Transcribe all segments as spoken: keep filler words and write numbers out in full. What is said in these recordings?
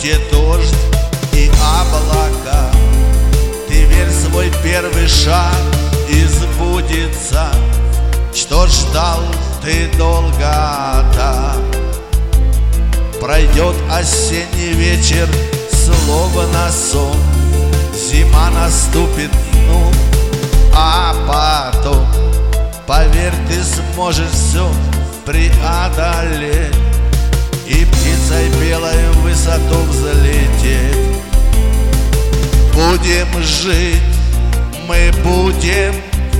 где дождь и облака. Ты верь, свой первый шаг и сбудется, что ждал ты долго-то. Пройдет осенний вечер, словно сон, зима наступит, ну, а потом, поверь, ты сможешь все преодолеть и птицей белой в высоту взлететь. Будем жить, мы будем,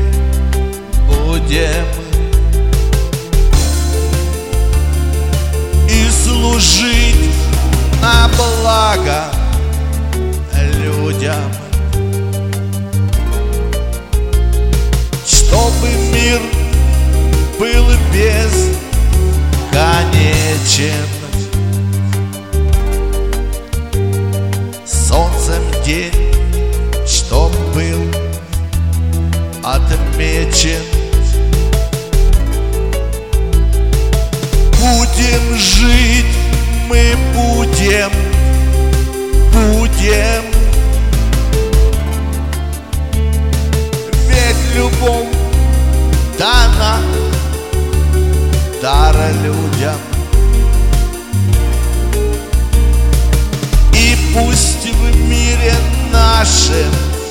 будем и служить на благо людям, чтобы мир был бесконечен. Солнцем день, чтоб был отмечен. Будем жить, мы будем, будем, ведь любовь дана дар людям. И пусть в мире нашем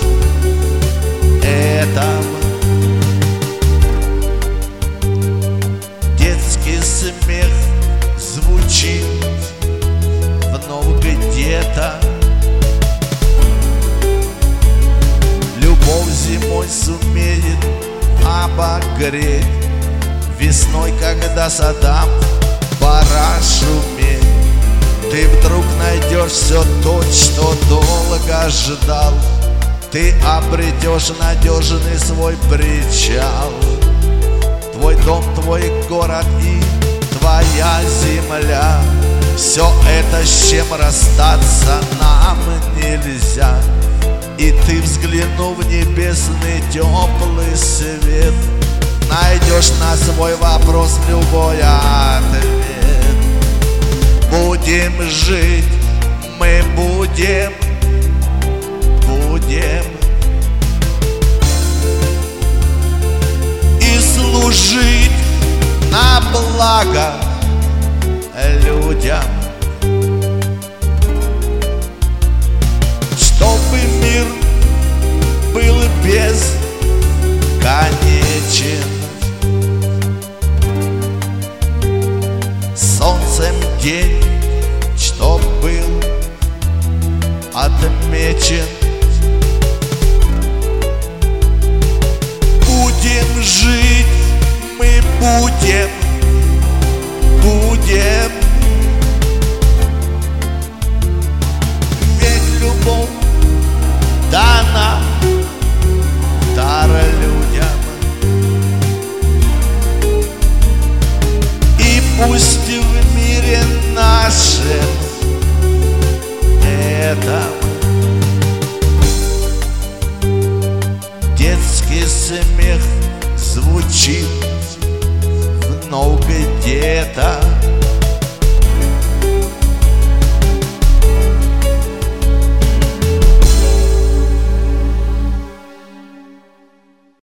этом детский смех звучит вновь где-то. Любовь зимой сумеет обогреть, весной, когда садам пора шуметь. Ты вдруг найдешь все то, что долго ждал. Ты обретешь надежный свой причал. Твой дом, твой город и твоя земля. Все это, с чем расстаться нам нельзя. И ты, взглянув в небесный теплый свет, найдешь на свой вопрос любой ответ. Будем жить, мы будем, будем и служить на благо людям, чтобы мир был бесконечен. Солнцем день, чтоб был отмечен.